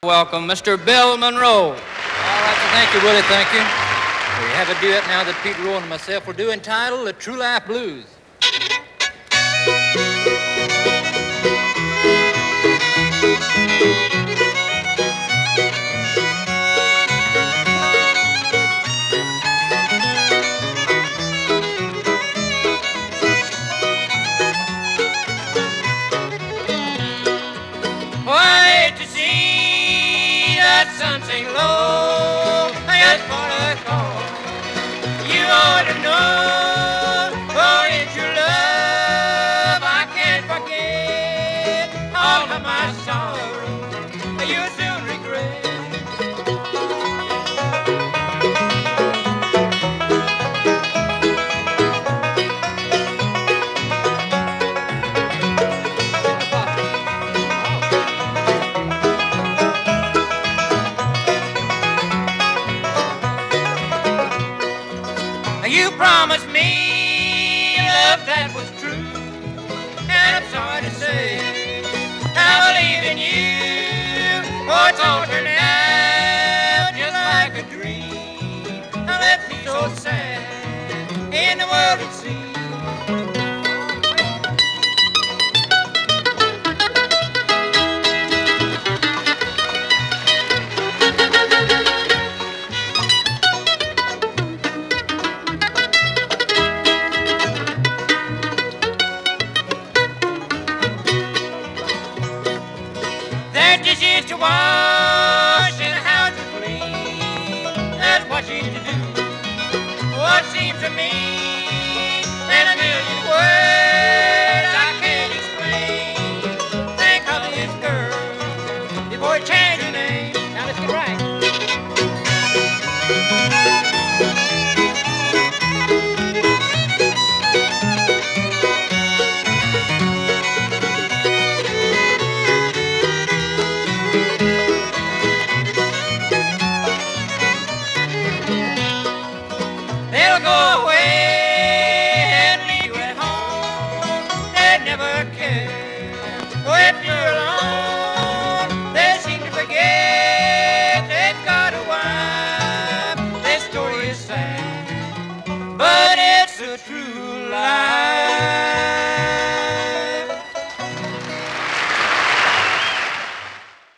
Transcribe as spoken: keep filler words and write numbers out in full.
Welcome, Mister Bill Monroe. All right, so thank you, Willie, thank you. We have a duet now that Pete Rowe and myself will do entitled The True Life Blues. Why to see that sun sink low just for the call? You ought to know, for it's your love I can't forget. All of my sorrow you'll soon regret. You promised me love that was true, and I'm sorry to say I believe in you. Oh, it's all turned out just like a dream. Now left me so sad in the world at sea. There's dishes to wash and a house to clean. That's what she's to do. What seems to me